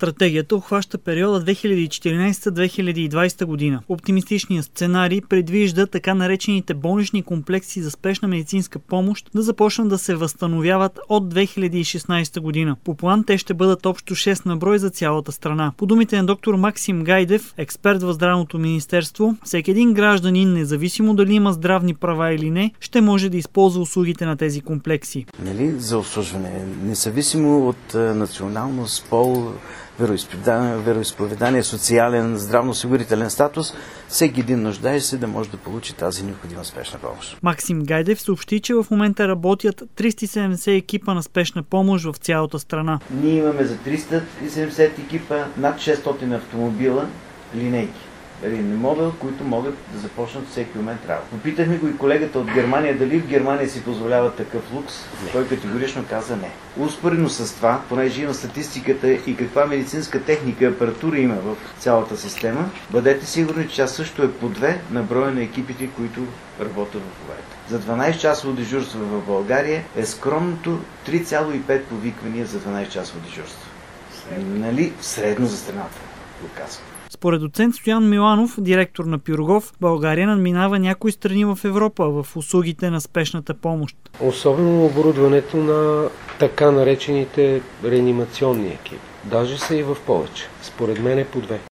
Стратегията обхваща периода 2014-2020 година. Оптимистичният сценарий предвижда така наречените болнични комплекси за спешна медицинска помощ да започнат да се възстановяват от 2016 година. По план те ще бъдат общо 6 на брой за цялата страна. По думите на доктор Максим Гайдев, експерт в Здравното министерство, всеки един гражданин, независимо дали има здравни права или не, ще може да използва услугите на тези комплекси. За обслужване, независимо от националност, пол, вероизповедание, социален, здравноосигурителен статус, всеки един нуждаещ се да може да получи тази необходима спешна помощ. Максим Гайдев съобщи, че в момента работят 370 екипа на спешна помощ в цялата страна. Ние имаме за 370 екипа над 600 автомобила, линейки. Модел, които могат да започнат всеки момент работа. Попитахме го и колегата от Германия, дали в Германия си позволява такъв лукс. Той категорично каза не. Успоредно с това, понеже има статистиката и каква медицинска техника и апаратура има в цялата система, бъдете сигурни, че тя също е по 2 на броя на екипите, които работят в момента. За 12-часово дежурство в България е скромното 3,5 повиквания за 12-часово дежурство. Средно за страната, го казвам. Според доцент Стоян Миланов, директор на Пирогов, България надминава някои страни в Европа в услугите на спешната помощ. Особено оборудването на така наречените реанимационни екипи. Даже са и в повече. Според мен е по 2.